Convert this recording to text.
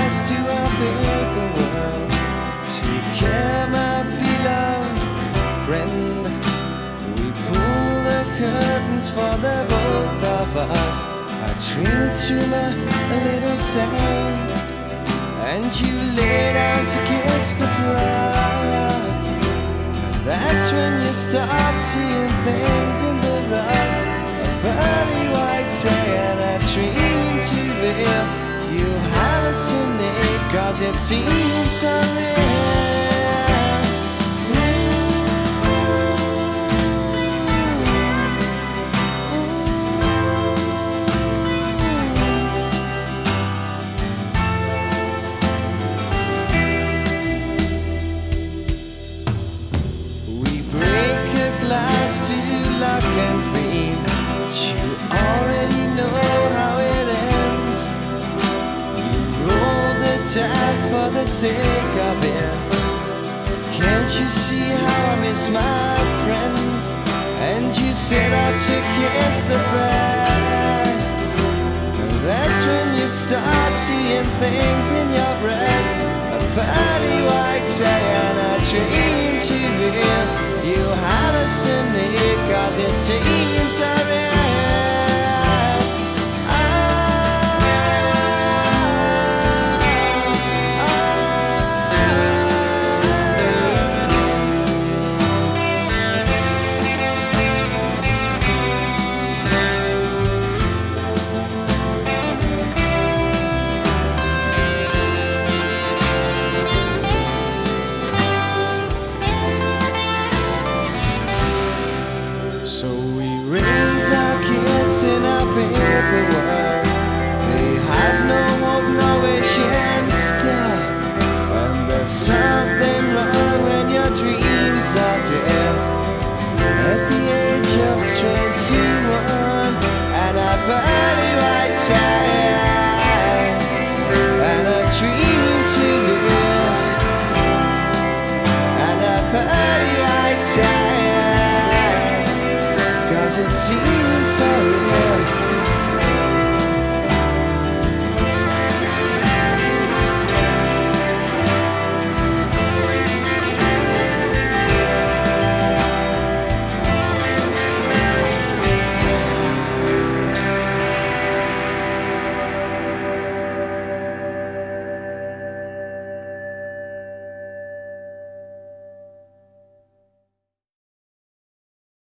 glass to a paper world. Take care, my beloved friend. We pull the curtains for the both of us. I drink to my little sound, and you lay down to kiss the floor. And that's when you start seeing things in the rough. A pearly white day and a dream too real. You hallucinate 'cause it seems so real. To lock and free, but you already know how it ends. You roll the dice for the sake of it. Can't you see how I miss my friends? And you set out to kiss the bride. And that's when you start seeing things in your breath. A pearly white day and a dream too real. You hallucinate 'cause it seems so real. So we raise our kids in our paper world. They have no hope, no chance to. And there's something wrong when your dreams are dead. At the age of 21 and a pearly white tie and a dream to live and a pearly white tie. 'Cause it seems